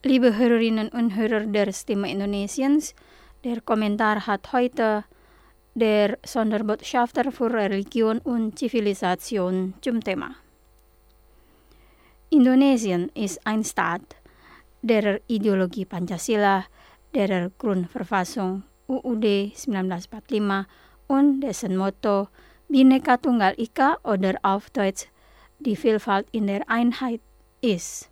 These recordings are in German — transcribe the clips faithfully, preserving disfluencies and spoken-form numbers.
Liebe Hörerinnen und Hörer der Stimme Indonesiens, der Kommentar hat heute der Sonderbotschafter für Religion und Zivilisation zum Thema. Indonesien ist ein Staat, der Ideologie Pancasila, der Grundverfassung U U D neunzehnhundertfünfundvierzig und dessen Motto Bhinneka Tunggal Ika oder auf Deutsch die Vielfalt in der Einheit ist.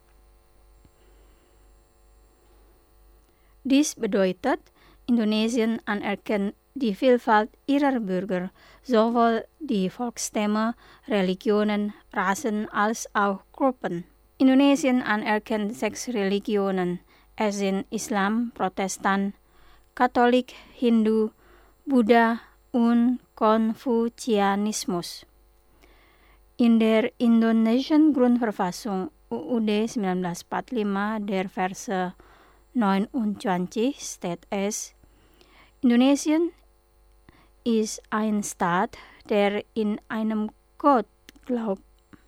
Dies bedeutet, Indonesien anerkennt die Vielfalt ihrer Bürger, sowohl die Volksstämme, Religionen, Rassen als auch Gruppen. Indonesien anerkennt sechs Religionen, es sind Islam, Protestant, Katholik, Hindu, Buddha und Konfuzianismus. In der indonesischen Grundverfassung U U D neunzehnhundertfünfundvierzig der Verse neunundzwanzig steht es, Indonesien ist ein Staat, der in einem Gott glaubt.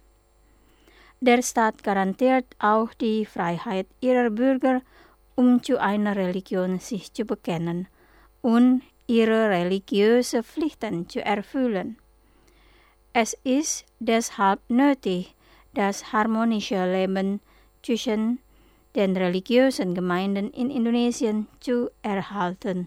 Der Staat garantiert auch die Freiheit ihrer Bürger, um zu einer Religion sich zu bekennen und ihre religiösen Pflichten zu erfüllen. Es ist deshalb nötig, das harmonische Leben zwischen den religiösen Gemeinden in Indonesien zu erhalten.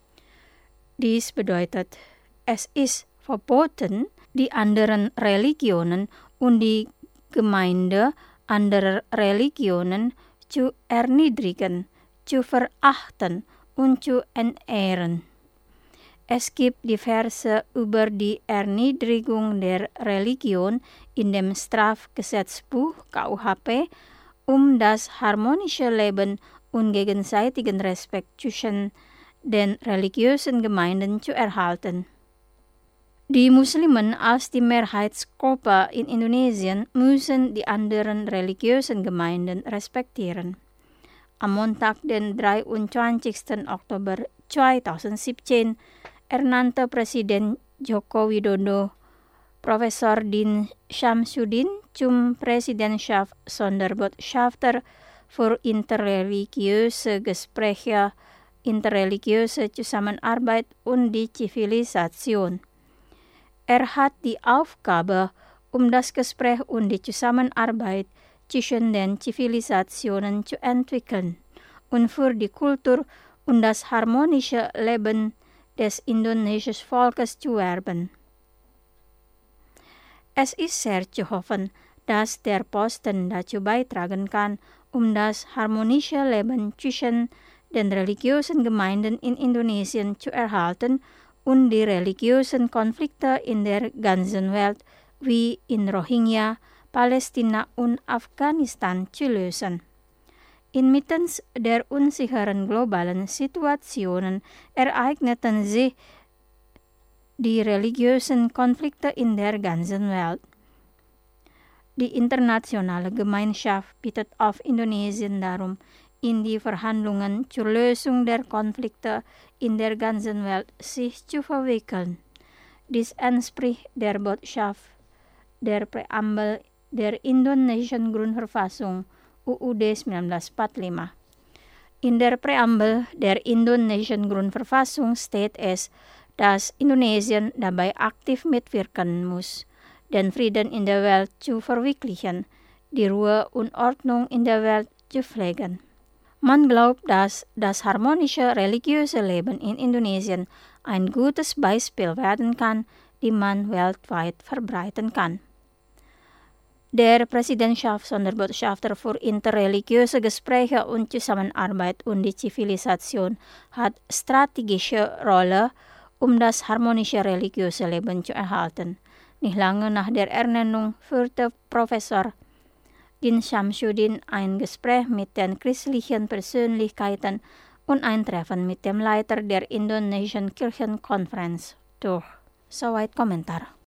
Dies bedeutet, es ist verboten, die anderen Religionen und die Gemeinde anderer Religionen zu erniedrigen, zu verachten und zu entehren. Es gibt die Verse über die Erniedrigung der Religion in dem Strafgesetzbuch K U H P, um das harmonische Leben und gegenseitigen Respekt zwischen den religiösen Gemeinden zu erhalten. Die Muslimen als die Mehrheitsgruppe in Indonesien müssen die anderen religiösen Gemeinden respektieren. Am Montag, den dreiundzwanzigsten Oktober zweitausendsiebzehn, ernannte Presiden Joko Widodo Professor Din Syamsuddin zum Präsidentschaft Sonderbotschafter für interreligiöse Gespräche, interreligiöse Zusammenarbeit und die Zivilisation. Er hat die Aufgabe, um das Gespräch und die Zusammenarbeit zwischen den Zivilisationen zu entwickeln und für die Kultur und das harmonische Leben des indonesischen Volkes zu werben. Es ist sehr zu hoffen, dass der Posten dazu beitragen kann, um das harmonische Leben zwischen den religiösen Gemeinden in Indonesien zu erhalten und die religiösen Konflikte in der ganzen Welt wie in Rohingya, Palästina und Afghanistan zu lösen. Inmitten der unsicheren globalen Situationen ereigneten sich die religiösen Konflikte in der ganzen Welt. Die internationale Gemeinschaft bittet auf Indonesien darum, in die Verhandlungen zur Lösung der Konflikte in der ganzen Welt sich zu verwickeln. Dies entspricht der Botschaft der Präambel der indonesischen Grundverfassung U U D neunzehnhundertfünfundvierzig. In der Präambel der indonesischen Grundverfassung steht es, dass Indonesien dabei aktiv mitwirken muss, den Frieden in der Welt zu verwirklichen, die Ruhe und Ordnung in der Welt zu pflegen. Man glaubt, dass das harmonische religiöse Leben in Indonesien ein gutes Beispiel werden kann, die man weltweit verbreiten kann. Der Präsidentschaft Sonderbotschafter für interreligiöse Gespräche und Zusammenarbeit und die Zivilisation hat strategische Rolle, um das harmonische religiöse Leben zu erhalten. Nicht lange nach der Ernennung führte Professor Din Syamsuddin ein Gespräch mit den christlichen Persönlichkeiten und ein Treffen mit dem Leiter der Indonesischen Kirchenkonferenz durch. Soweit Kommentar.